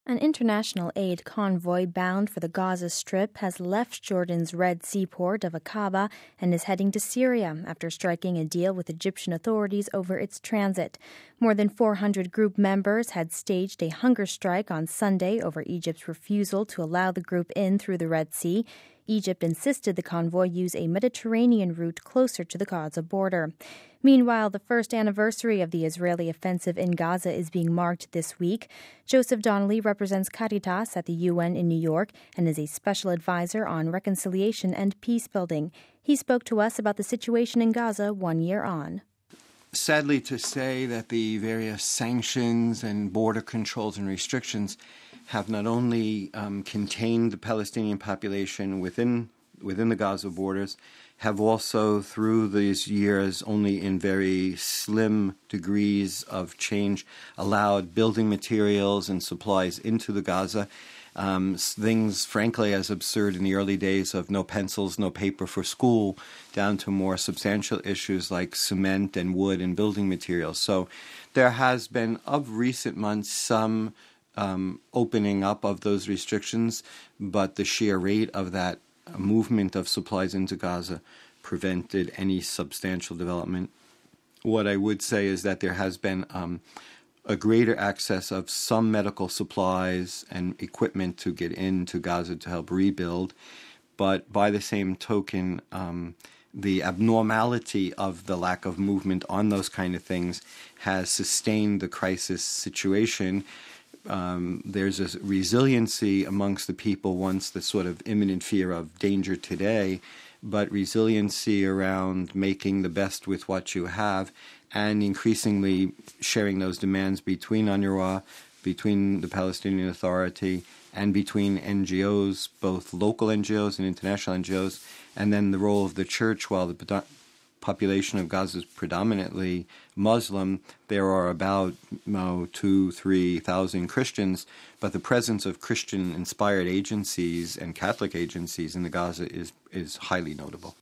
An international aid convoy bound for the Gaza Strip has left Jordan's Red Sea port of Aqaba and is heading to Syria after striking a deal with Egyptian authorities over its transit. More than 400 group members had staged a hunger strike on Sunday over Egypt's refusal to allow the group in through the Red Sea. Egypt insisted the convoy use a Mediterranean route closer to the Gaza border. Meanwhile, the first anniversary of the Israeli offensive in Gaza is being marked this week. Joseph Donnelly represents Caritas at the UN in New York and is a special advisor on reconciliation and peace building. He spoke to us about the situation in Gaza 1 year on. Sadly to say that the various sanctions and border controls and restrictions have not only contained the Palestinian population within the Gaza borders, have also through these years only in very slim degrees of change allowed building materials and supplies into the Gaza. Things, frankly, as absurd in the early days of no pencils, no paper for school, down to more substantial issues like cement and wood and building materials. So there has been, of recent months, some opening up of those restrictions, but the sheer rate of that movement of supplies into Gaza prevented any substantial development. What I would say is that there has been a greater access of some medical supplies and equipment to get into Gaza to help rebuild, but by the same token, the abnormality of the lack of movement on those kind of things has sustained the crisis situation. There's a resiliency amongst the people once the sort of imminent fear of danger today, but resiliency around making the best with what you have and increasingly sharing those demands between UNRWA, between the Palestinian Authority, and between NGOs, both local NGOs and international NGOs, and then the role of the church. While the population of Gaza is predominantly Muslim, there are about 2,000-3,000 Christians, but the presence of Christian-inspired agencies and Catholic agencies in the Gaza is highly notable.